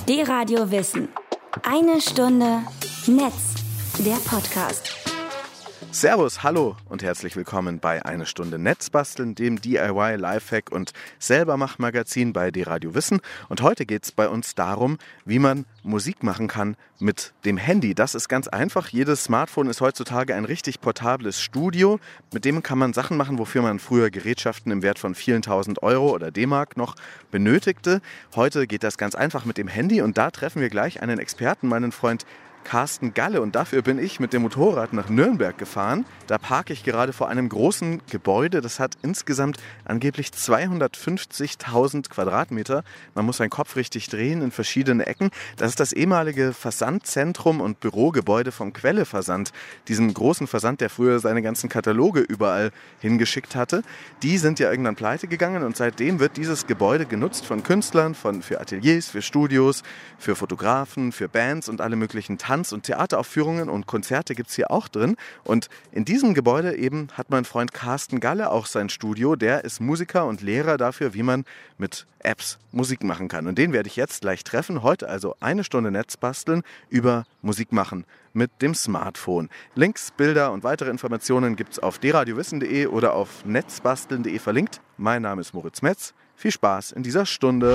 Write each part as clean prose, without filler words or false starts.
D-Radio Wissen. Eine Stunde Netz, der Podcast. Servus, hallo und herzlich willkommen bei Eine Stunde Netzbasteln, dem DIY Lifehack und Selbermach-Magazin bei D-Radio Wissen. Und heute geht es bei uns darum, wie man Musik machen kann mit dem Handy. Das ist ganz einfach. Jedes Smartphone ist heutzutage ein richtig portables Studio. Mit dem kann man Sachen machen, wofür man früher Gerätschaften im Wert von vielen tausend Euro oder D-Mark noch benötigte. Heute geht das ganz einfach mit dem Handy und da treffen wir gleich einen Experten, meinen Freund Carsten Galle, und dafür bin ich mit dem Motorrad nach Nürnberg gefahren. Da parke ich gerade vor einem großen Gebäude, das hat insgesamt angeblich 250.000 Quadratmeter. Man muss seinen Kopf richtig drehen in verschiedene Ecken. Das ist das ehemalige Versandzentrum und Bürogebäude vom Quelle Versand, diesem großen Versand, der früher seine ganzen Kataloge überall hingeschickt hatte. Die sind ja irgendwann pleite gegangen und seitdem wird dieses Gebäude genutzt von Künstlern, für Ateliers, für Studios, für Fotografen, für Bands und alle möglichen Tanz- und Theateraufführungen und Konzerte gibt es hier auch drin. Und in diesem Gebäude eben hat mein Freund Carsten Galle auch sein Studio. Der ist Musiker und Lehrer dafür, wie man mit Apps Musik machen kann. Und den werde ich jetzt gleich treffen. Heute also eine Stunde Netzbasteln über Musik machen mit dem Smartphone. Links, Bilder und weitere Informationen gibt es auf dradiowissen.de oder auf netzbasteln.de verlinkt. Mein Name ist Moritz Metz. Viel Spaß in dieser Stunde.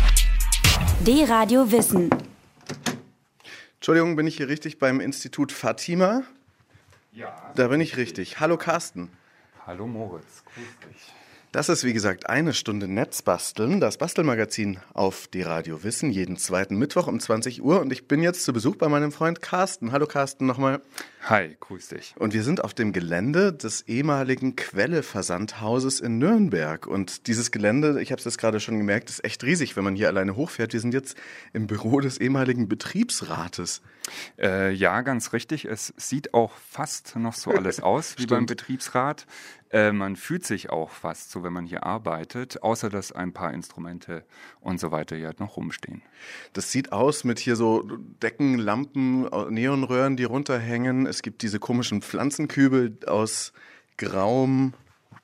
D-Radio Wissen. Entschuldigung, bin ich hier richtig beim Institut Fatima? Ja. Da bin ich richtig. Hallo Carsten. Hallo Moritz, grüß dich. Das ist wie gesagt eine Stunde Netzbasteln, das Bastelmagazin auf D-Radio Wissen, jeden zweiten Mittwoch um 20 Uhr. Und ich bin jetzt zu Besuch bei meinem Freund Carsten. Hallo Carsten nochmal. Hi, grüß dich. Und wir sind auf dem Gelände des ehemaligen Quelle-Versandhauses in Nürnberg. Und dieses Gelände, ich habe es jetzt gerade schon gemerkt, ist echt riesig, wenn man hier alleine hochfährt. Wir sind jetzt im Büro des ehemaligen Betriebsrates. Ja, ganz richtig. Es sieht auch fast noch so alles aus wie beim Betriebsrat. Man fühlt sich auch fast so, wenn man hier arbeitet, außer dass ein paar Instrumente und so weiter hier noch rumstehen. Das sieht aus mit hier so Decken, Lampen, Neonröhren, die runterhängen. Es gibt diese komischen Pflanzenkübel aus grauem,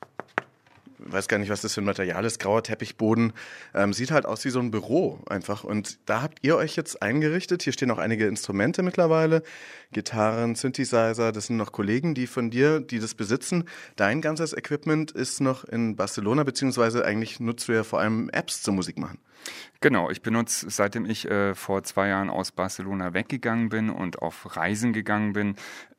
ich weiß gar nicht, was das für ein Material ist, grauer Teppichboden. Sieht halt aus wie so ein Büro einfach. Und da habt ihr euch jetzt eingerichtet. Hier stehen auch einige Instrumente mittlerweile. Gitarren, Synthesizer, das sind noch Kollegen, die von dir, die das besitzen. Dein ganzes Equipment ist noch in Barcelona, beziehungsweise eigentlich nutzt du ja vor allem Apps zum Musik machen. Genau, ich benutze, seitdem ich vor 2 Jahren aus Barcelona weggegangen bin und auf Reisen gegangen bin,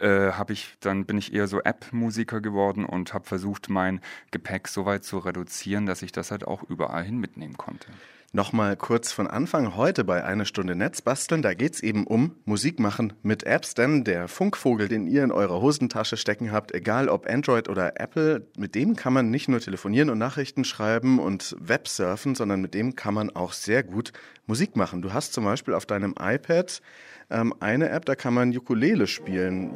bin ich eher so App-Musiker geworden und habe versucht, mein Gepäck so weit zu reduzieren, dass ich das halt auch überall hin mitnehmen konnte. Nochmal kurz von Anfang heute bei Eine Stunde Netzbasteln, da geht's eben um Musik machen mit Apps, denn der Funkvogel, den ihr in eurer Hosentasche stecken habt, egal ob Android oder Apple, mit dem kann man nicht nur telefonieren und Nachrichten schreiben und Websurfen, sondern mit dem kann man auch sehr gut Musik machen. Du hast zum Beispiel auf deinem iPad eine App, da kann man Ukulele spielen.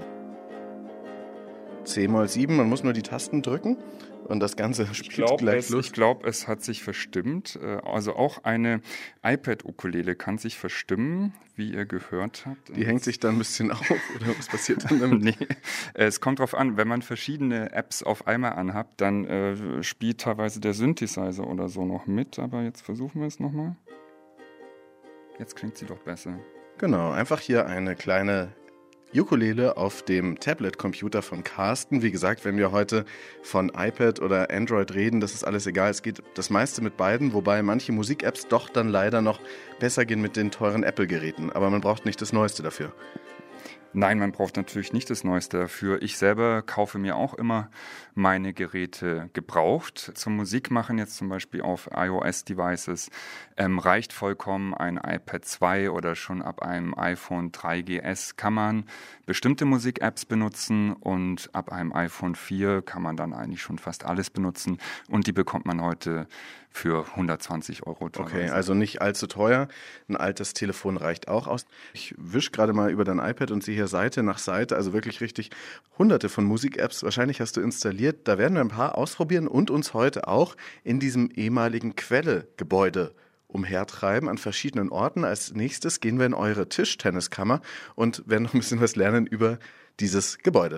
C*7, man muss nur die Tasten drücken. Und das Ganze spielt gleich los. Ich glaube, es hat sich verstimmt. Also auch eine iPad-Ukulele kann sich verstimmen, wie ihr gehört habt. Die hängt sich dann ein bisschen auf, oder was passiert dann damit? Nee, es kommt drauf an, wenn man verschiedene Apps auf einmal anhabt, dann spielt teilweise der Synthesizer oder so noch mit. Aber jetzt versuchen wir es nochmal. Jetzt klingt sie doch besser. Genau, einfach hier eine kleine Ukulele auf dem Tablet-Computer von Carsten. Wie gesagt, wenn wir heute von iPad oder Android reden, das ist alles egal. Es geht das meiste mit beiden, wobei manche Musik-Apps doch dann leider noch besser gehen mit den teuren Apple-Geräten. Aber man braucht nicht das Neueste dafür. Nein, man braucht natürlich nicht das Neueste dafür. Ich selber kaufe mir auch immer meine Geräte gebraucht. Zum Musikmachen jetzt zum Beispiel auf iOS-Devices reicht vollkommen ein iPad 2 oder schon ab einem iPhone 3GS kann man bestimmte Musik-Apps benutzen und ab einem iPhone 4 kann man dann eigentlich schon fast alles benutzen und die bekommt man heute für 120 Euro. Okay, also nicht allzu teuer. Ein altes Telefon reicht auch aus. Ich wische gerade mal über dein iPad und sehe hier Seite nach Seite, also wirklich richtig hunderte von Musik-Apps. Wahrscheinlich hast du installiert. Da werden wir ein paar ausprobieren und uns heute auch in diesem ehemaligen Quelle-Gebäude umhertreiben an verschiedenen Orten. Als nächstes gehen wir in eure Tischtenniskammer und werden noch ein bisschen was lernen über dieses Gebäude.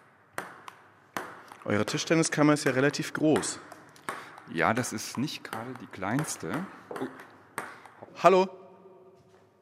Eure Tischtenniskammer ist ja relativ groß. Ja, das ist nicht gerade die kleinste. Hallo?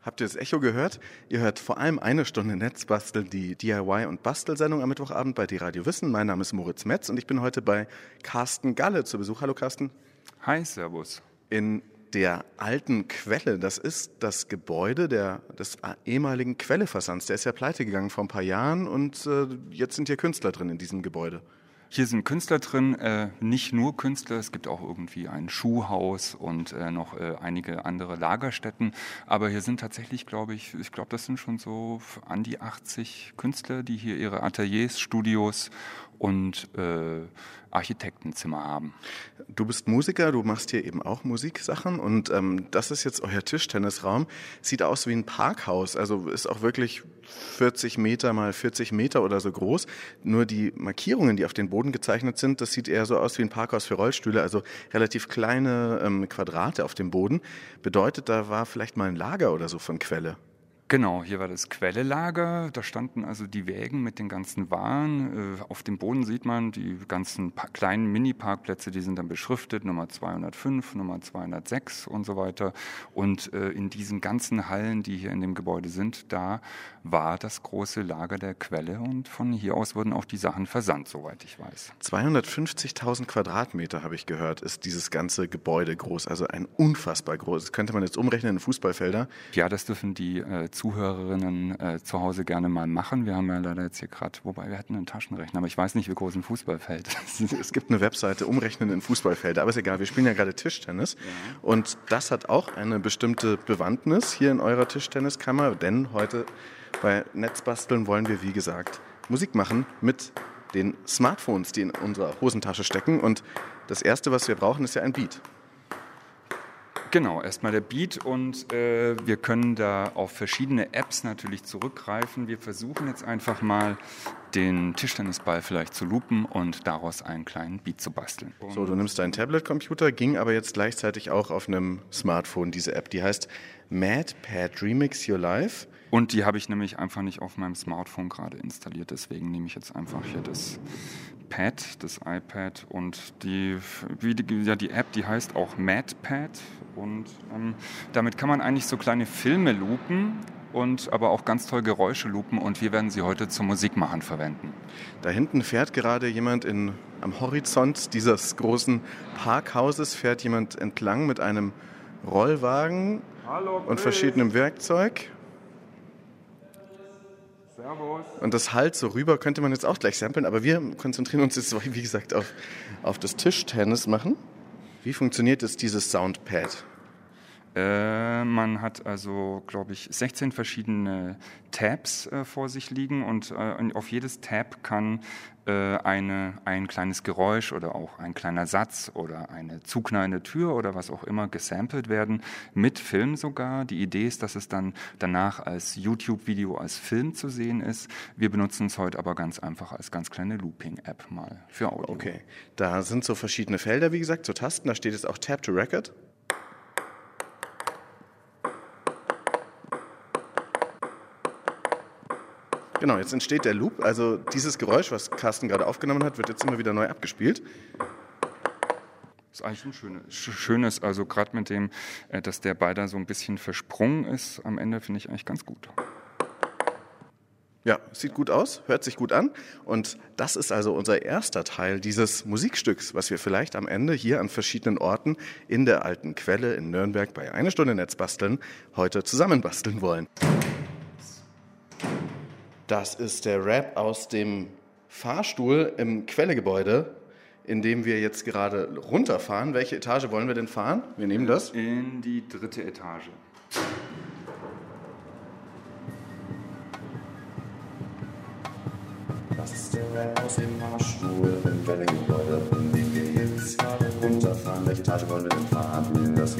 Habt ihr das Echo gehört? Ihr hört vor allem eine Stunde Netzbasteln, die DIY- und Bastelsendung am Mittwochabend bei Radio Wissen. Mein Name ist Moritz Metz und ich bin heute bei Carsten Galle zu Besuch. Hallo Carsten. Hi, servus. In der alten Quelle, das ist das Gebäude des ehemaligen Quelle-Versands. Der ist ja pleite gegangen vor ein paar Jahren und jetzt sind hier Künstler drin in diesem Gebäude. Hier sind Künstler drin, nicht nur Künstler, es gibt auch irgendwie ein Schuhhaus und noch einige andere Lagerstätten. Aber hier sind tatsächlich, glaube ich, das sind schon so an die 80 Künstler, die hier ihre Ateliers, Studios und Architektenzimmer haben. Du bist Musiker, du machst hier eben auch Musiksachen und das ist jetzt euer Tischtennisraum. Sieht aus wie ein Parkhaus, also ist auch wirklich 40 Meter mal 40 Meter oder so groß. Nur die Markierungen, die auf den Boden gezeichnet sind, das sieht eher so aus wie ein Parkhaus für Rollstühle, also relativ kleine Quadrate auf dem Boden. Bedeutet, da war vielleicht mal ein Lager oder so von Quelle. Genau, hier war das Quellelager, da standen also die Wägen mit den ganzen Waren. Auf dem Boden sieht man die ganzen kleinen Mini-Parkplätze, die sind dann beschriftet, Nummer 205, Nummer 206 und so weiter. Und in diesen ganzen Hallen, die hier in dem Gebäude sind, da war das große Lager der Quelle und von hier aus wurden auch die Sachen versandt, soweit ich weiß. 250.000 Quadratmeter, habe ich gehört, ist dieses ganze Gebäude groß, also ein unfassbar groß. Das könnte man jetzt umrechnen in Fußballfelder. Ja, das dürfen die Zuhörerinnen zu Hause gerne mal machen. Wir haben ja leider jetzt hier gerade, wobei wir hatten einen Taschenrechner, aber ich weiß nicht, wie groß ein Fußballfeld ist. Es gibt eine Webseite, umrechnen in Fußballfelder, aber ist egal, wir spielen ja gerade Tischtennis und das hat auch eine bestimmte Bewandtnis hier in eurer Tischtenniskammer, denn heute bei Netzbasteln wollen wir, wie gesagt, Musik machen mit den Smartphones, die in unserer Hosentasche stecken und das Erste, was wir brauchen, ist ja ein Beat. Genau, erstmal der Beat und wir können da auf verschiedene Apps natürlich zurückgreifen. Wir versuchen jetzt einfach mal den Tischtennisball vielleicht zu loopen und daraus einen kleinen Beat zu basteln. So, du nimmst deinen Tablet-Computer, ging aber jetzt gleichzeitig auch auf einem Smartphone diese App, die heißt MadPad Remix Your Life. Und die habe ich nämlich einfach nicht auf meinem Smartphone gerade installiert, deswegen nehme ich jetzt einfach hier das Pad, das iPad und die App, die heißt auch MadPad und damit kann man eigentlich so kleine Filme loopen und aber auch ganz toll Geräusche loopen und wir werden sie heute zum Musikmachen verwenden. Da hinten fährt gerade jemand am Horizont dieses großen Parkhauses, fährt jemand entlang mit einem Rollwagen und verschiedenem Werkzeug. Servus. Und das halt so rüber könnte man jetzt auch gleich samplen, aber wir konzentrieren uns jetzt, wie gesagt, auf das Tischtennis machen. Wie funktioniert jetzt dieses Soundpad? Man hat also, glaube ich, 16 verschiedene Tabs vor sich liegen und auf jedes Tab kann ein kleines Geräusch oder auch ein kleiner Satz oder eine zuknallende Tür oder was auch immer gesampelt werden, mit Film sogar. Die Idee ist, dass es dann danach als YouTube-Video, als Film zu sehen ist. Wir benutzen es heute aber ganz einfach als ganz kleine Looping-App mal für Audio. Okay, da sind so verschiedene Felder, wie gesagt, so Tasten, da steht jetzt auch Tap to Record. Genau, jetzt entsteht der Loop, also dieses Geräusch, was Carsten gerade aufgenommen hat, wird jetzt immer wieder neu abgespielt. Das ist eigentlich ein schönes, also gerade mit dem, dass der Ball da so ein bisschen versprungen ist, am Ende finde ich eigentlich ganz gut. Ja, sieht gut aus, hört sich gut an und das ist also unser erster Teil dieses Musikstücks, was wir vielleicht am Ende hier an verschiedenen Orten in der alten Quelle in Nürnberg bei Eine Stunde Netzbasteln heute zusammenbasteln wollen. Das ist der Rap aus dem Fahrstuhl im Quellegebäude, in dem wir jetzt gerade runterfahren. Welche Etage wollen wir denn fahren? Wir nehmen das. In die 3. Etage. Das ist der Rap aus dem Fahrstuhl im Quellegebäude, in dem wir jetzt gerade runterfahren. Welche Etage wollen wir denn fahren? Das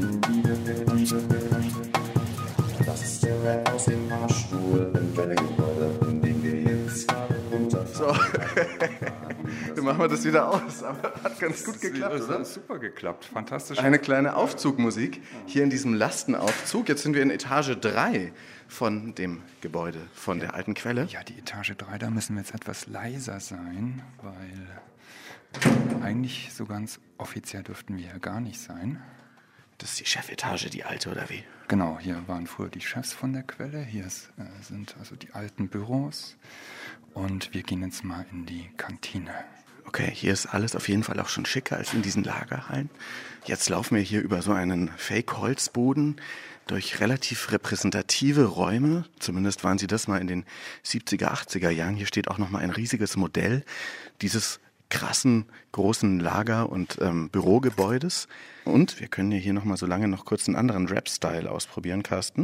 ist der Rap aus dem Fahrstuhl im Quellegebäude, in dem wir jetzt gerade runterfahren. So, dann machen wir das wieder aus. Aber hat ganz gut geklappt, Das oder? hat super geklappt, fantastisch. Eine kleine Aufzugmusik hier in diesem Lastenaufzug. Jetzt sind wir in Etage 3 von dem Gebäude, von der alten Quelle. Ja, die Etage 3, da müssen wir jetzt etwas leiser sein, weil eigentlich so ganz offiziell dürften wir ja gar nicht sein. Das ist die Chefetage, die alte, oder wie? Genau, hier waren früher die Chefs von der Quelle. Hier sind also die alten Büros. Und wir gehen jetzt mal in die Kantine. Okay, hier ist alles auf jeden Fall auch schon schicker als in diesen Lagerhallen. Jetzt laufen wir hier über so einen Fake-Holzboden durch relativ repräsentative Räume. Zumindest waren sie das mal in den 70er, 80er Jahren. Hier steht auch nochmal ein riesiges Modell dieses krassen, großen Lager- und Bürogebäudes. Und wir können hier nochmal so lange noch kurz einen anderen Rap-Style ausprobieren, Carsten.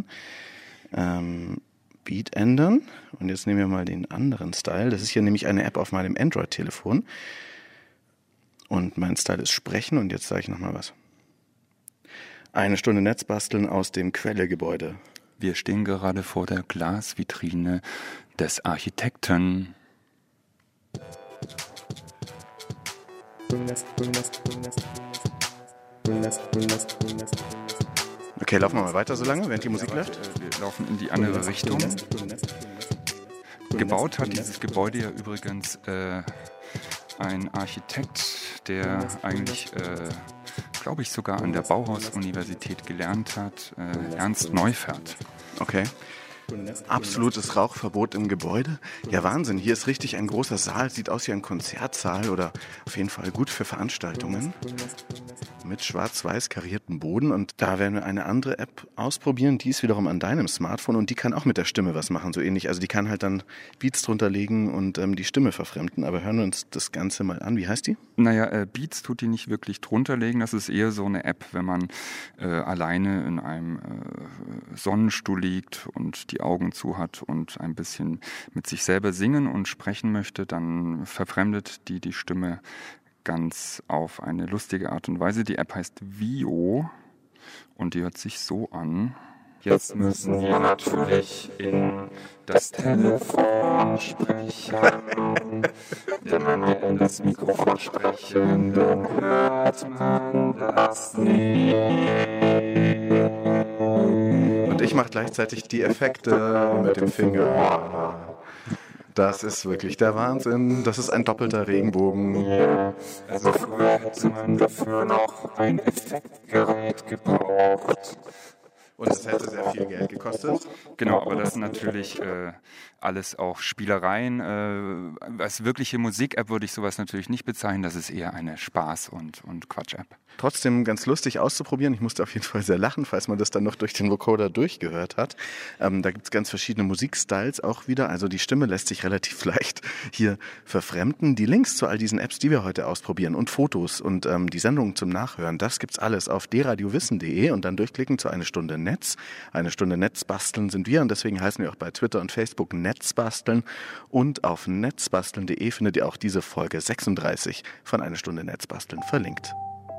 Beat ändern. Und jetzt nehmen wir mal den anderen Style. Das ist hier nämlich eine App auf meinem Android-Telefon. Und mein Style ist Sprechen. Und jetzt sage ich nochmal was. Eine Stunde Netzbasteln aus dem Quelle-Gebäude. Wir stehen gerade vor der Glasvitrine des Architekten. Okay, laufen wir mal weiter so lange, während die Musik läuft. Wir laufen in die andere Richtung. Gebaut hat dieses Gebäude ja übrigens ein Architekt, der eigentlich, glaube ich, sogar an der Bauhaus-Universität gelernt hat, Ernst Neufert. Okay. Absolutes Rauchverbot im Gebäude. Ja, Wahnsinn. Hier ist richtig ein großer Saal. Sieht aus wie ein Konzertsaal oder auf jeden Fall gut für Veranstaltungen. Mit schwarz-weiß kariertem Boden. Und da werden wir eine andere App ausprobieren. Die ist wiederum an deinem Smartphone und die kann auch mit der Stimme was machen, so ähnlich. Also die kann halt dann Beats drunter legen und die Stimme verfremden. Aber hören wir uns das Ganze mal an. Wie heißt die? Naja, Beats tut die nicht wirklich drunter legen. Das ist eher so eine App, wenn man alleine in einem Sonnenstuhl liegt und die Augen zu hat und ein bisschen mit sich selber singen und sprechen möchte, dann verfremdet die Stimme ganz auf eine lustige Art und Weise. Die App heißt Vio und die hört sich so an. Jetzt müssen wir natürlich in das Telefon sprechen, denn wenn wir in das Mikrofon sprechen, dann hört man das nicht. Und ich mache gleichzeitig die Effekte mit dem Finger. Das ist wirklich der Wahnsinn. Das ist ein doppelter Regenbogen. Ja, also früher hätte man dafür noch ein Effektgerät gebraucht. Und es hätte sehr viel Geld gekostet. Genau, aber das sind natürlich alles auch Spielereien. Als wirkliche Musik-App würde ich sowas natürlich nicht bezeichnen. Das ist eher eine Spaß- und Quatsch-App. Trotzdem ganz lustig auszuprobieren. Ich musste auf jeden Fall sehr lachen, falls man das dann noch durch den Vocoder durchgehört hat. Da gibt es ganz verschiedene Musikstyles auch wieder. Also die Stimme lässt sich relativ leicht hier verfremden. Die Links zu all diesen Apps, die wir heute ausprobieren und Fotos und die Sendungen zum Nachhören, das gibt's alles auf dradiowissen.de und dann durchklicken zu Eine Stunde Netz. Eine Stunde Netz basteln sind wir und deswegen heißen wir auch bei Twitter und Facebook Netzbasteln. Und auf netzbasteln.de findet ihr auch diese Folge 36 von Eine Stunde Netzbasteln verlinkt.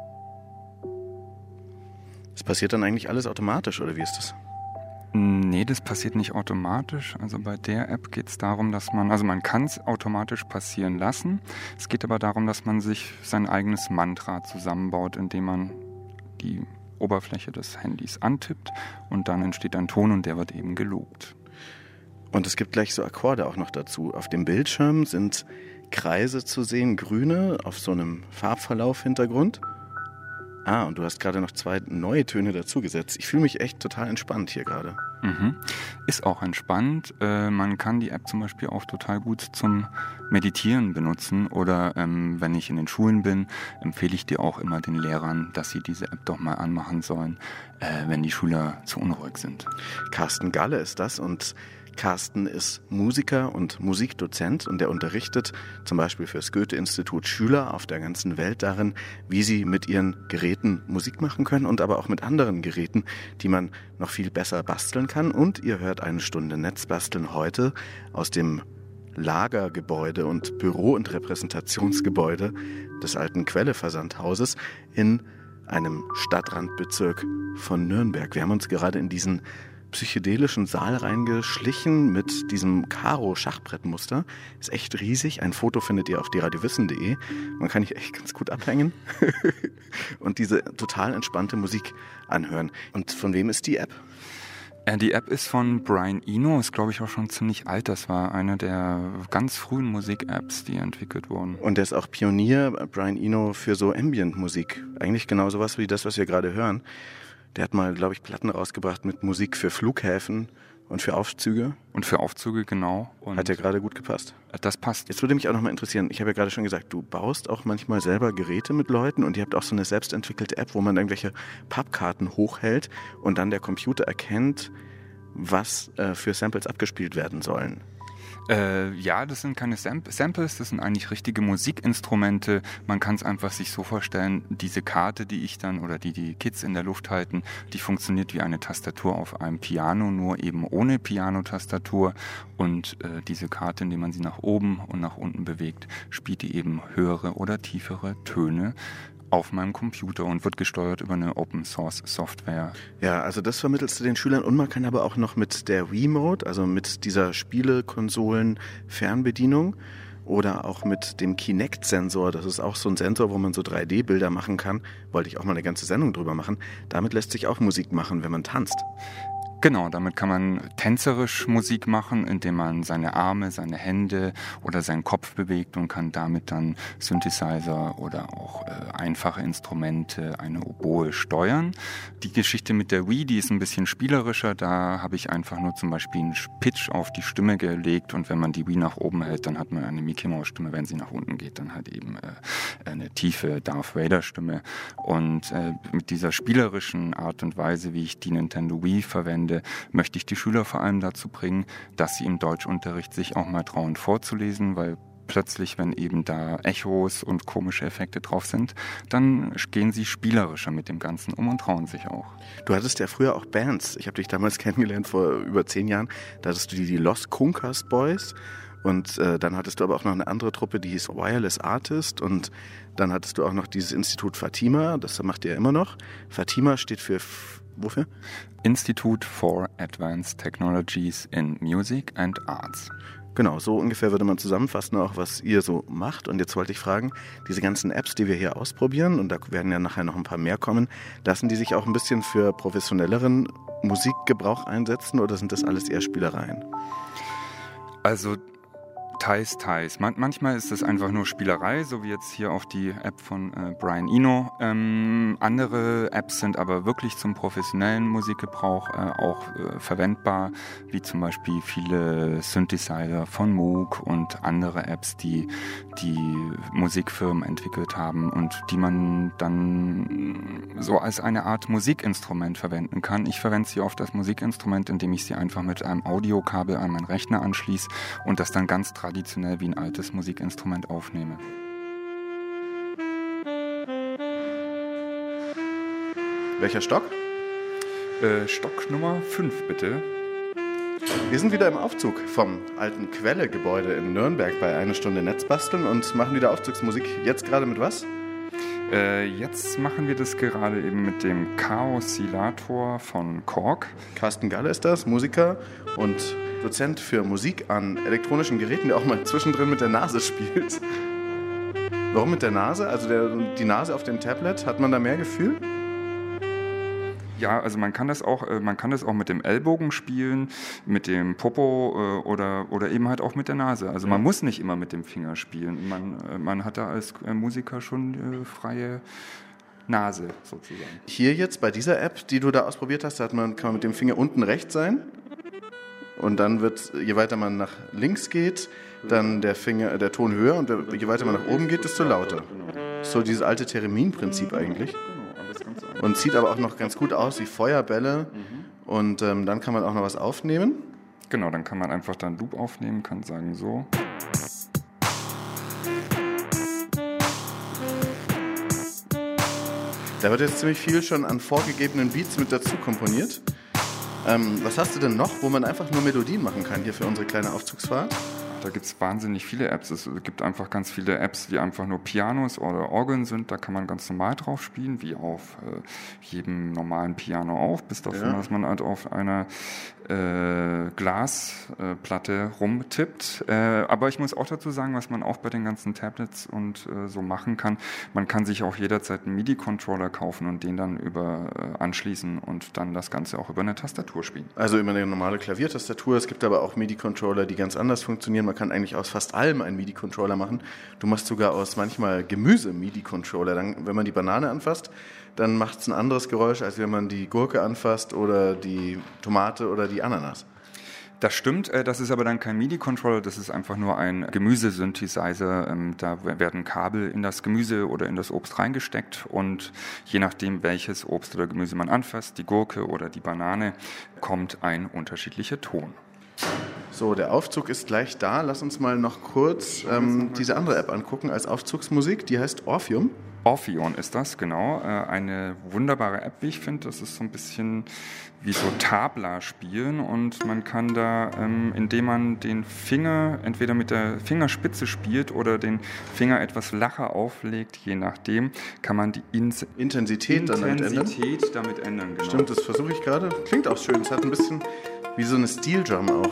Das passiert dann eigentlich alles automatisch, oder wie ist das? Nee, das passiert nicht automatisch. Also bei der App geht es darum, dass man kann es automatisch passieren lassen. Es geht aber darum, dass man sich sein eigenes Mantra zusammenbaut, indem man die Oberfläche des Handys antippt und dann entsteht ein Ton und der wird eben gelobt. Und es gibt gleich so Akkorde auch noch dazu. Auf dem Bildschirm sind Kreise zu sehen, grüne, auf so einem Farbverlauf-Hintergrund. Und du hast gerade noch 2 neue Töne dazugesetzt. Ich fühle mich echt total entspannt hier gerade. Ist auch entspannt. Man kann die App zum Beispiel auch total gut zum Meditieren benutzen. Oder wenn ich in den Schulen bin, empfehle ich dir auch immer den Lehrern, dass sie diese App doch mal anmachen sollen, wenn die Schüler zu unruhig sind. Carsten Galle ist das und Carsten ist Musiker und Musikdozent und er unterrichtet zum Beispiel für das Goethe-Institut Schüler auf der ganzen Welt darin, wie sie mit ihren Geräten Musik machen können und aber auch mit anderen Geräten, die man noch viel besser basteln kann. Und ihr hört Eine Stunde Netzbasteln heute aus dem Lagergebäude und Büro- und Repräsentationsgebäude des alten Quelle-Versandhauses in einem Stadtrandbezirk von Nürnberg. Wir haben uns gerade in diesen psychedelischen Saal reingeschlichen mit diesem Karo-Schachbrettmuster. Ist echt riesig. Ein Foto findet ihr auf dradiowissen.de. Man kann hier echt ganz gut abhängen und diese total entspannte Musik anhören. Und von wem ist die App? Die App ist von Brian Eno, ist glaube ich auch schon ziemlich alt. Das war eine der ganz frühen Musik-Apps, die entwickelt wurden. Und der ist auch Pionier, Brian Eno, für so Ambient-Musik. Eigentlich genau sowas wie das, was wir gerade hören. Der hat mal, glaube ich, Platten rausgebracht mit Musik für Flughäfen und für Aufzüge. Und für Aufzüge, genau. Und hat ja gerade gut gepasst. Das passt. Jetzt würde mich auch nochmal interessieren, ich habe ja gerade schon gesagt, du baust auch manchmal selber Geräte mit Leuten und ihr habt auch so eine selbstentwickelte App, wo man irgendwelche Pappkarten hochhält und dann der Computer erkennt, was für Samples abgespielt werden sollen. Ja, das sind keine Samples, das sind eigentlich richtige Musikinstrumente. Man kann es einfach sich so vorstellen, diese Karte, die ich dann oder die Kids in der Luft halten, die funktioniert wie eine Tastatur auf einem Piano, nur eben ohne Pianotastatur. Und diese Karte, indem man sie nach oben und nach unten bewegt, spielt die eben höhere oder tiefere Töne auf meinem Computer und wird gesteuert über eine Open-Source-Software. Ja, also das vermittelst du den Schülern und man kann aber auch noch mit der Wiimote, also mit dieser Spiele-Konsolen-Fernbedienung oder auch mit dem Kinect-Sensor, das ist auch so ein Sensor, wo man so 3D-Bilder machen kann, wollte ich auch mal eine ganze Sendung drüber machen, damit lässt sich auch Musik machen, wenn man tanzt. Genau, damit kann man tänzerisch Musik machen, indem man seine Arme, seine Hände oder seinen Kopf bewegt und kann damit dann Synthesizer oder auch einfache Instrumente, eine Oboe steuern. Die Geschichte mit der Wii, die ist ein bisschen spielerischer. Da habe ich einfach nur zum Beispiel einen Pitch auf die Stimme gelegt und wenn man die Wii nach oben hält, dann hat man eine Mickey Mouse Stimme. Wenn sie nach unten geht, dann halt eben eine tiefe Darth Vader Stimme. Und mit dieser spielerischen Art und Weise, wie ich die Nintendo Wii verwende, möchte ich die Schüler vor allem dazu bringen, dass sie im Deutschunterricht sich auch mal trauen vorzulesen, weil plötzlich, wenn eben da Echos und komische Effekte drauf sind, dann gehen sie spielerischer mit dem Ganzen um und trauen sich auch. Du hattest ja früher auch Bands. Ich habe dich damals kennengelernt vor über 10 Jahren. Da hattest du die Los Kunkers Boys. Und dann hattest du aber auch noch eine andere Truppe, die hieß Wireless Artist. Und dann hattest du auch noch dieses Institut Fatima. Das macht ihr ja immer noch. Fatima steht für... Wofür? Institute for Advanced Technologies in Music and Arts. Genau, so ungefähr würde man zusammenfassen, auch was ihr so macht. Und jetzt wollte ich fragen, diese ganzen Apps, die wir hier ausprobieren, und da werden ja nachher noch ein paar mehr kommen, lassen die sich auch ein bisschen für professionelleren Musikgebrauch einsetzen oder sind das alles eher Spielereien? Also teils. Manchmal ist es einfach nur Spielerei, so wie jetzt hier auf die App von Brian Eno. Andere Apps sind aber wirklich zum professionellen Musikgebrauch auch verwendbar, wie zum Beispiel viele Synthesizer von Moog und andere Apps, die Musikfirmen entwickelt haben und die man dann so als eine Art Musikinstrument verwenden kann. Ich verwende sie oft als Musikinstrument, indem ich sie einfach mit einem Audiokabel an meinen Rechner anschließe und das dann ganz traditionell wie ein altes Musikinstrument aufnehme. Welcher Stock? Stock Nummer 5, bitte. Wir sind wieder im Aufzug vom alten Quelle-Gebäude in Nürnberg bei Eine Stunde Netzbasteln und machen wieder Aufzugsmusik. Jetzt gerade mit was? Jetzt machen wir das gerade eben mit dem Chaosilator von Korg. Carsten Galle ist das, Musiker und Dozent für Musik an elektronischen Geräten, der auch mal zwischendrin mit der Nase spielt. Warum mit der Nase? Also die Nase auf dem Tablet, hat man da mehr Gefühl? Ja, also man kann das auch mit dem Ellbogen spielen, mit dem Popo oder eben halt auch mit der Nase. Also man muss nicht immer mit dem Finger spielen. Man hat da als Musiker schon freie Nase sozusagen. Hier jetzt bei dieser App, die du da ausprobiert hast, kann man mit dem Finger unten rechts sein. Und dann wird, je weiter man nach links geht, dann der Ton höher und je weiter man nach oben geht, desto lauter. So dieses alte Theremin-Prinzip eigentlich. Und sieht aber auch noch ganz gut aus wie Feuerbälle. Und dann kann man auch noch was aufnehmen. Genau, dann kann man einfach dann Loop aufnehmen, kann sagen so. Da wird jetzt ziemlich viel schon an vorgegebenen Beats mit dazu komponiert. Was hast du denn noch, wo man einfach nur Melodien machen kann hier für unsere kleine Aufzugsfahrt? Da gibt es wahnsinnig viele Apps. Es gibt einfach ganz viele Apps, die einfach nur Pianos oder Orgeln sind. Da kann man ganz normal drauf spielen, wie auf jedem normalen Piano auch, bis davon, dass man halt auf einer Glasplatte rumtippt. Aber ich muss auch dazu sagen, was man auch bei den ganzen Tablets und so machen kann, man kann sich auch jederzeit einen MIDI-Controller kaufen und den dann anschließen und dann das Ganze auch über eine Tastatur spielen. Also über eine normale Klaviertastatur. Es gibt aber auch MIDI-Controller, die ganz anders funktionieren. man kann eigentlich aus fast allem einen MIDI-Controller machen. Du machst sogar aus manchmal Gemüse MIDI-Controller. Dann, wenn man die Banane anfasst, dann macht es ein anderes Geräusch, als wenn man die Gurke anfasst oder die Tomate oder die Ananas. Das stimmt, das ist aber dann kein MIDI-Controller, das ist einfach nur ein Gemüsesynthesizer. Da werden Kabel in das Gemüse oder in das Obst reingesteckt und je nachdem, welches Obst oder Gemüse man anfasst, die Gurke oder die Banane, kommt ein unterschiedlicher Ton. So, der Aufzug ist gleich da. Lass uns mal noch kurz diese andere App angucken als Aufzugsmusik. Die heißt Orpheum. Orpheon ist das, genau. Eine wunderbare App, wie ich finde. Das ist so ein bisschen wie so Tabla spielen und man kann da, indem man den Finger entweder mit der Fingerspitze spielt oder den Finger etwas flacher auflegt, je nachdem, kann man die Intensität damit ändern. Genau. Stimmt, das versuche ich gerade. Klingt auch schön. Es hat ein bisschen wie so eine Steel Drum auch.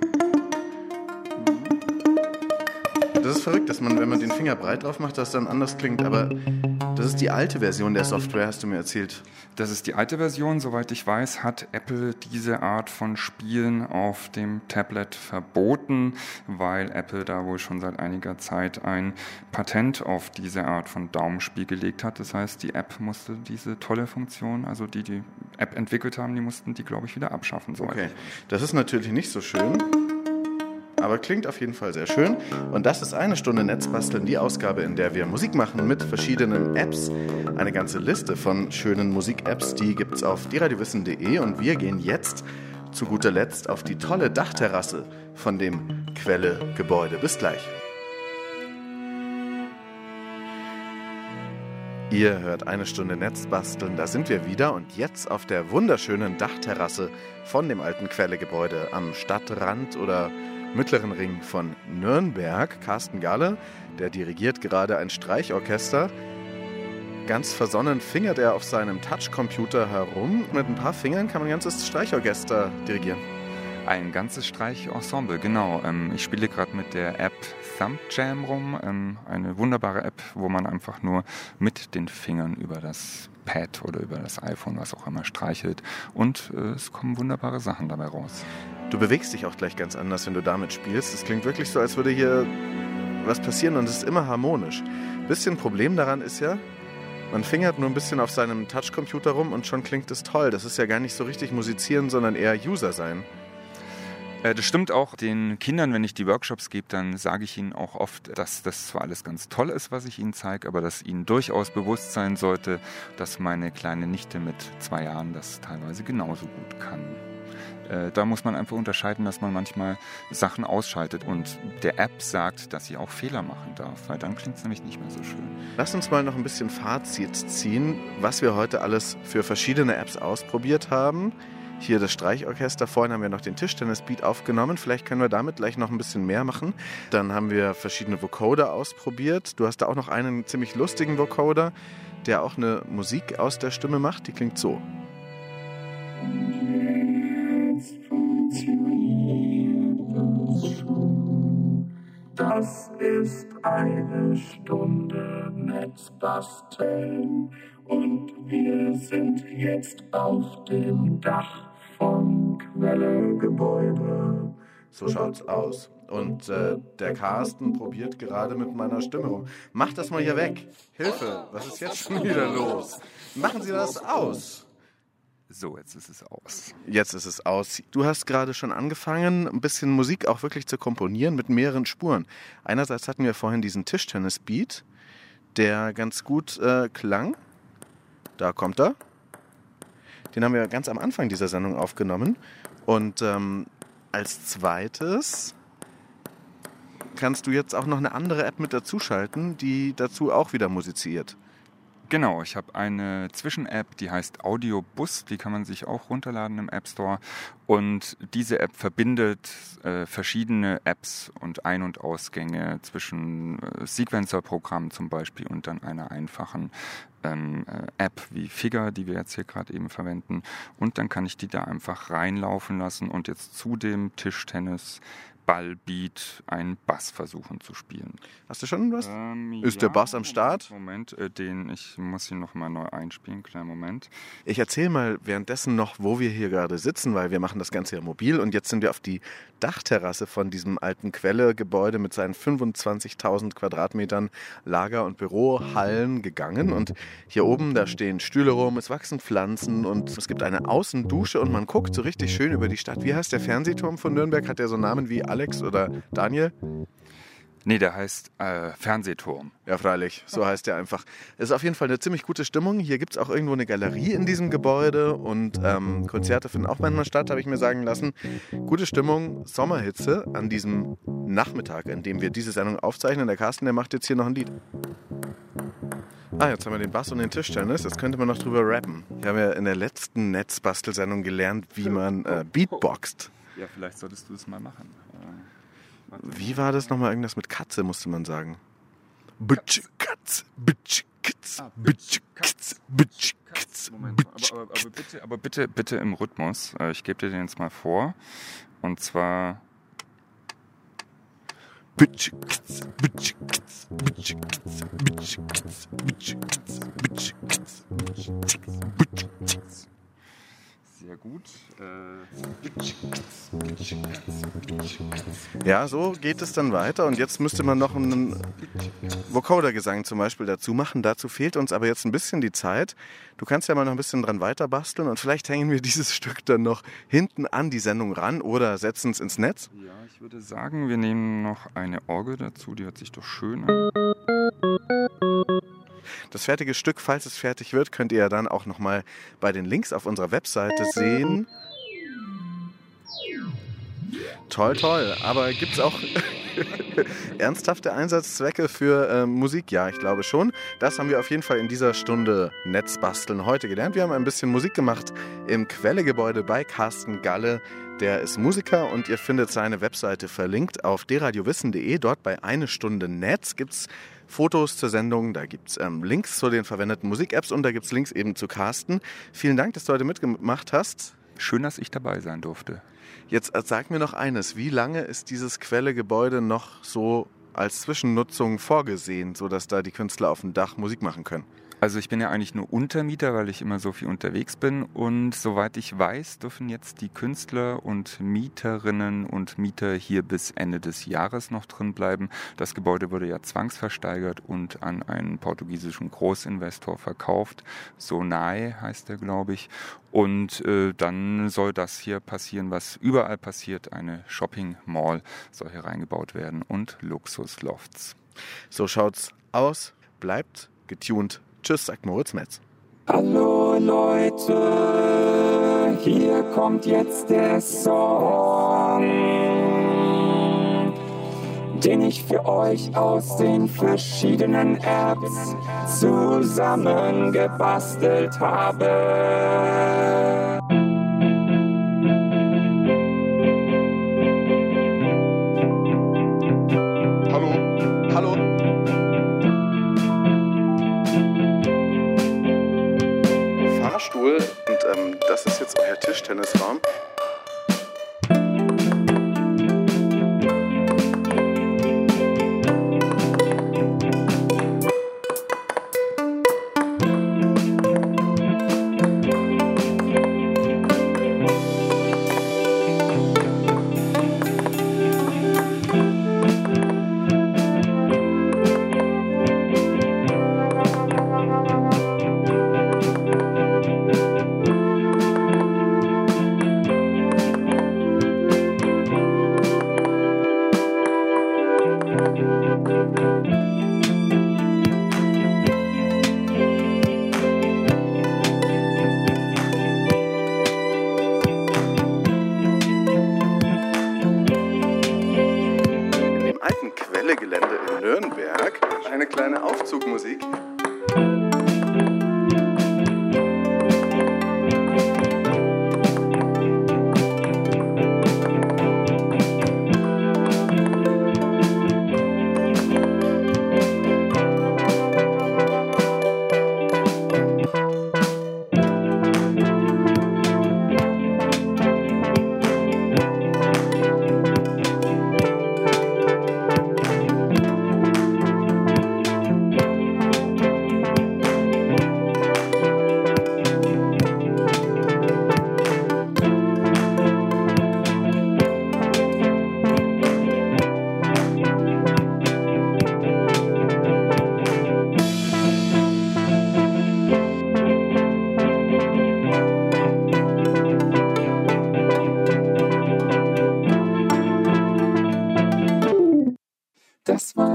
Das ist verrückt, dass man, wenn man den Finger breit drauf macht, dass dann anders klingt. Aber das ist die alte Version der Software, hast du mir erzählt. Das ist die alte Version. Soweit ich weiß, hat Apple diese Art von Spielen auf dem Tablet verboten, weil Apple da wohl schon seit einiger Zeit ein Patent auf diese Art von Daumenspiel gelegt hat. Das heißt, die App musste diese tolle Funktion, also die App entwickelt haben, die mussten die, glaube ich, wieder abschaffen. Okay, das ist natürlich nicht so schön. Aber klingt auf jeden Fall sehr schön. Und das ist eine Stunde Netzbasteln, die Ausgabe, in der wir Musik machen mit verschiedenen Apps. Eine ganze Liste von schönen Musik-Apps, die gibt es auf dieradiowissen.de. Und wir gehen jetzt zu guter Letzt auf die tolle Dachterrasse von dem Quelle-Gebäude. Bis gleich. Ihr hört eine Stunde Netzbasteln, da sind wir wieder und jetzt auf der wunderschönen Dachterrasse von dem alten Quelle-Gebäude am Stadtrand oder Mittleren Ring von Nürnberg. Carsten Galle, der dirigiert gerade ein Streichorchester. Ganz versonnen fingert er auf seinem Touchcomputer herum. Mit ein paar Fingern kann man ein ganzes Streichorchester dirigieren. Ein ganzes Streichensemble, genau. Ich spiele gerade mit der App Thumb Jam rum. Eine wunderbare App, wo man einfach nur mit den Fingern über das Pad oder über das iPhone, was auch immer, streichelt. Und es kommen wunderbare Sachen dabei raus. Du bewegst dich auch gleich ganz anders, wenn du damit spielst. Es klingt wirklich so, als würde hier was passieren und es ist immer harmonisch. Ein bisschen Problem daran ist ja, man fingert nur ein bisschen auf seinem Touchcomputer rum und schon klingt es toll. Das ist ja gar nicht so richtig musizieren, sondern eher User sein. Das stimmt auch. Den Kindern, wenn ich die Workshops gebe, dann sage ich ihnen auch oft, dass das zwar alles ganz toll ist, was ich ihnen zeige, aber dass ihnen durchaus bewusst sein sollte, dass meine kleine Nichte mit 2 Jahren das teilweise genauso gut kann. Da muss man einfach unterscheiden, dass man manchmal Sachen ausschaltet und der App sagt, dass sie auch Fehler machen darf, weil dann klingt es nämlich nicht mehr so schön. Lass uns mal noch ein bisschen Fazit ziehen, was wir heute alles für verschiedene Apps ausprobiert haben. Hier das Streichorchester, vorhin haben wir noch den Tischtennis-Beat aufgenommen, vielleicht können wir damit gleich noch ein bisschen mehr machen. Dann haben wir verschiedene Vocoder ausprobiert. Du hast da auch noch einen ziemlich lustigen Vocoder, der auch eine Musik aus der Stimme macht, die klingt so. Das ist eine Stunde Netzbasteln und wir sind jetzt auf dem Dach vom Quelle-Gebäude. So schaut's aus. Und der Carsten probiert gerade mit meiner Stimme rum. Mach das mal hier weg. Hilfe, was ist jetzt schon wieder los? Machen Sie das aus. So, jetzt ist es aus. Jetzt ist es aus. Du hast gerade schon angefangen, ein bisschen Musik auch wirklich zu komponieren mit mehreren Spuren. Einerseits hatten wir vorhin diesen Tischtennis-Beat, der ganz gut klang. Da kommt er. Den haben wir ganz am Anfang dieser Sendung aufgenommen. Und als zweites kannst du jetzt auch noch eine andere App mit dazuschalten, die dazu auch wieder musiziert. Genau, ich habe eine Zwischen-App, die heißt Audiobus, die kann man sich auch runterladen im App Store und diese App verbindet verschiedene Apps und Ein- und Ausgänge zwischen Sequencer-Programmen zum Beispiel und dann einer einfachen App wie Figure, die wir jetzt hier gerade eben verwenden und dann kann ich die da einfach reinlaufen lassen und jetzt zu dem Tischtennis Ballbeat einen Bass versuchen zu spielen. Hast du schon was? Ist der Bass am Start? Moment, ich muss ihn nochmal neu einspielen, kleinen Moment. Ich erzähle mal währenddessen noch, wo wir hier gerade sitzen, weil wir machen das Ganze ja mobil und jetzt sind wir auf die Dachterrasse von diesem alten Quelle-Gebäude mit seinen 25.000 Quadratmetern Lager- und Bürohallen gegangen und hier oben, da stehen Stühle rum, es wachsen Pflanzen und es gibt eine Außendusche und man guckt so richtig schön über die Stadt. Wie heißt der Fernsehturm von Nürnberg? Hat der so Namen wie Alex oder Daniel? Nee, der heißt Fernsehturm. Ja, freilich, so heißt der einfach. Es ist auf jeden Fall eine ziemlich gute Stimmung. Hier gibt es auch irgendwo eine Galerie in diesem Gebäude und Konzerte finden auch manchmal statt, habe ich mir sagen lassen. Gute Stimmung, Sommerhitze an diesem Nachmittag, an dem wir diese Sendung aufzeichnen. Der Carsten, der macht jetzt hier noch ein Lied. Jetzt haben wir den Bass und den Tischtennis. Jetzt könnte man noch drüber rappen. Wir haben ja in der letzten Netzbastelsendung gelernt, wie man Beatboxt. Ja, vielleicht solltest du es mal machen. Wie war das nochmal? Irgendwas mit Katze, musste man sagen. Bitch, Katz, bitch, Katz, bitch, Katz, bitch, Katz. Aber bitte im Rhythmus. Ich gebe dir den jetzt mal vor. Und zwar... Bitch, Katz, bitch, Katz, bitch, Katz, bitch, Katz, bitch, Katz, bitch, Katz, bitch, Katz. Sehr gut. Ja, so geht es dann weiter und jetzt müsste man noch einen Vocoder-Gesang zum Beispiel dazu machen. Dazu fehlt uns aber jetzt ein bisschen die Zeit. Du kannst ja mal noch ein bisschen dran weiter basteln und vielleicht hängen wir dieses Stück dann noch hinten an die Sendung ran oder setzen es ins Netz. Ja, ich würde sagen, wir nehmen noch eine Orgel dazu, die hört sich doch schön an. Das fertige Stück, falls es fertig wird, könnt ihr ja dann auch nochmal bei den Links auf unserer Webseite sehen. Toll, toll. Aber gibt es auch ernsthafte Einsatzzwecke für Musik? Ja, ich glaube schon. Das haben wir auf jeden Fall in dieser Stunde Netzbasteln heute gelernt. Wir haben ein bisschen Musik gemacht im Quellegebäude bei Carsten Galle. Der ist Musiker und ihr findet seine Webseite verlinkt auf deradiowissen.de. Dort bei Eine Stunde Netz gibt es Fotos zur Sendung, da gibt es Links zu den verwendeten Musik-Apps und da gibt es Links eben zu Carsten. Vielen Dank, dass du heute mitgemacht hast. Schön, dass ich dabei sein durfte. Jetzt sag mir noch eines, wie lange ist dieses Quellegebäude noch so als Zwischennutzung vorgesehen, sodass da die Künstler auf dem Dach Musik machen können? Also ich bin ja eigentlich nur Untermieter, weil ich immer so viel unterwegs bin und soweit ich weiß, dürfen jetzt die Künstler und Mieterinnen und Mieter hier bis Ende des Jahres noch drin bleiben. Das Gebäude wurde ja zwangsversteigert und an einen portugiesischen Großinvestor verkauft. Sonae heißt er, glaube ich. Und dann soll das hier passieren, was überall passiert. Eine Shopping Mall soll hier reingebaut werden und Luxuslofts. So schaut's aus. Bleibt getuned. Tschüss, sagt Moritz Metz. Hallo Leute, hier kommt jetzt der Song, den ich für euch aus den verschiedenen Apps zusammengebastelt habe. Hallo. Fahrstuhl und das ist jetzt euer Tischtennisraum.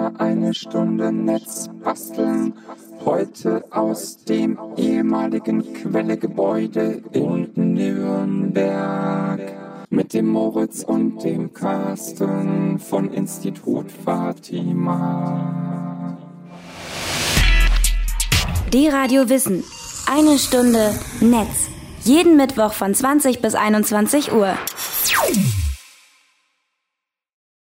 wieder eine Stunde Netz basteln. Heute aus dem ehemaligen Quellegebäude in Nürnberg. Mit dem Moritz und dem Carsten von Institut Fatima. D-Radio Wissen. Eine Stunde Netz. Jeden Mittwoch von 20 bis 21 Uhr.